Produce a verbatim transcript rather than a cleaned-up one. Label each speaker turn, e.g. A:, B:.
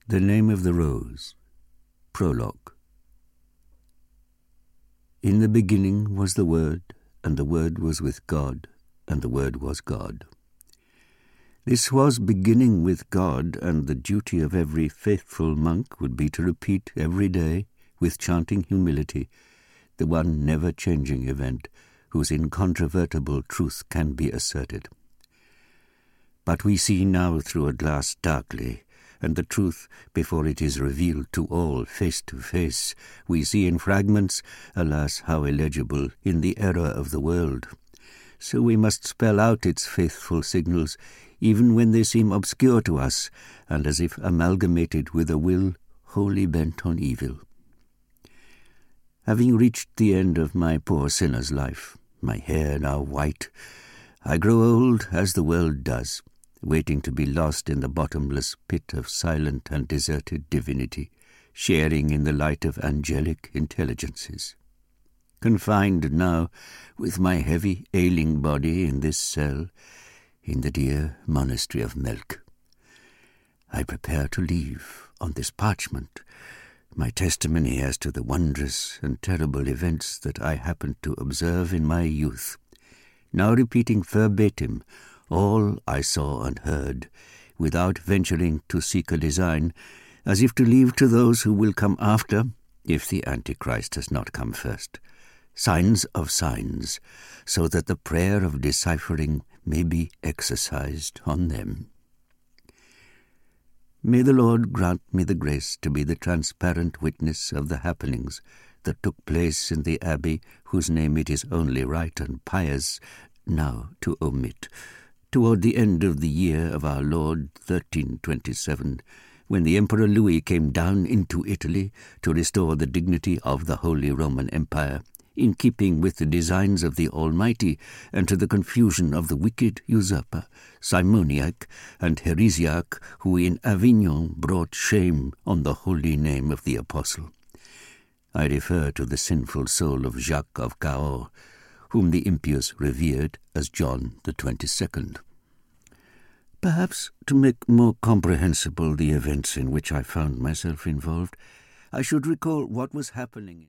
A: The Name of the Rose. Prologue. In the beginning was the Word, and the Word was with God, and the Word was God. This was beginning with God, and the duty of every faithful monk would be to repeat every day, with chanting humility, the one never-changing event whose incontrovertible truth can be asserted. But we see now through a glass darkly, and the truth, before it is revealed to all face to face, we see in fragments, alas, how illegible, in the error of the world. So we must spell out its faithful signals, even when they seem obscure to us, and as if amalgamated with a will wholly bent on evil. Having reached the end of my poor sinner's life, my hair now white, I grow old as the world does, waiting to be lost in the bottomless pit of silent and deserted divinity, sharing in the light of angelic intelligences. Confined now, with my heavy, ailing body in this cell, in the dear monastery of Melk, I prepare to leave on this parchment my testimony as to the wondrous and terrible events that I happened to observe in my youth, now repeating verbatim all I saw and heard, without venturing to seek a design, as if to leave to those who will come after, if the Antichrist has not come first, signs of signs, so that the prayer of deciphering may be exercised on them. May the Lord grant me the grace to be the transparent witness of the happenings that took place in the abbey whose name it is only right and pious now to omit, toward the end of the year of our Lord thirteen twenty-seven, when the Emperor Louis came down into Italy to restore the dignity of the Holy Roman Empire, in keeping with the designs of the Almighty, and to the confusion of the wicked usurper, simoniac and heresiarch, who in Avignon brought shame on the holy name of the Apostle. I refer to the sinful soul of Jacques of Cahors, whom the impious revered as John the twenty-second. Perhaps, to make more comprehensible the events in which I found myself involved, I should recall what was happening.